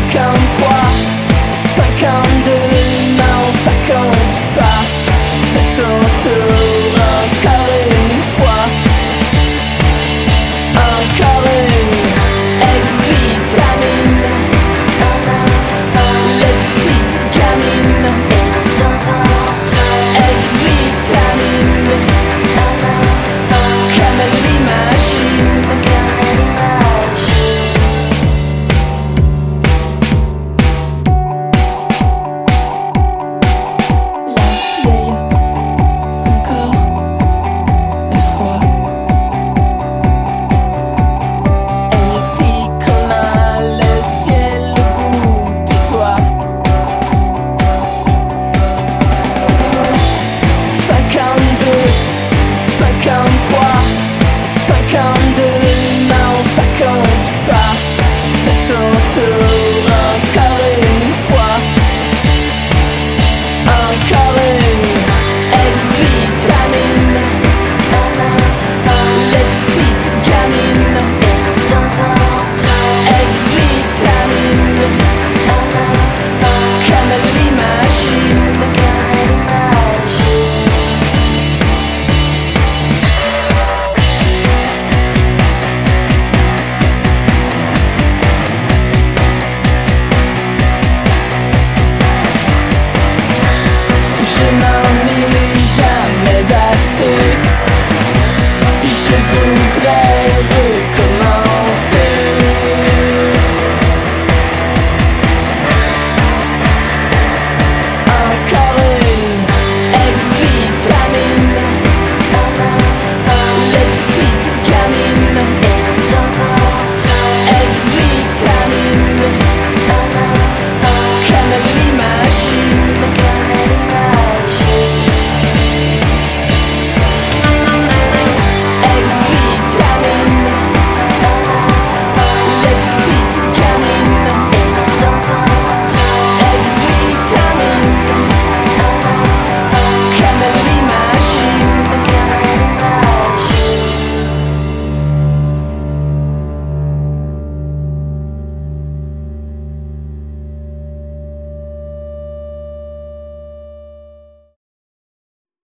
53, 52, non ça compte pas. C'est ton tour, encore une fois. Encore une ex-vitamine. L'excite gamine. Ex-vitamine. Comme elle l'imagine. La vieille, son corps est froid. Elle dit qu'on a le ciel au bout des doigts. 52, 53, 52, non ça compte pas. C'est ton tour, encore